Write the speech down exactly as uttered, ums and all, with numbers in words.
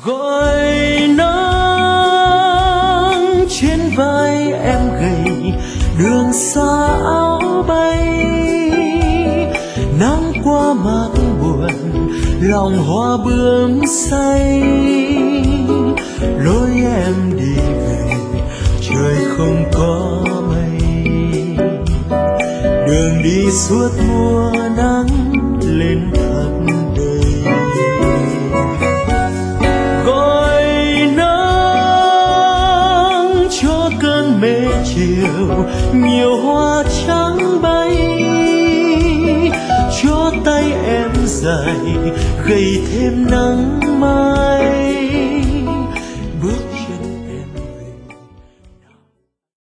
gọi nắng trên vai em gầy, đường xa áo bay, nắng qua mắt buồn, lòng hoa bướm say, lối em đi về trời không có mây, đường đi suốt mùa nắng lên thật đầy. Gọi nắng cho cơn mê chiều, nhiều hoa trắng bay, cho tay em dài gầy thêm nắng mai,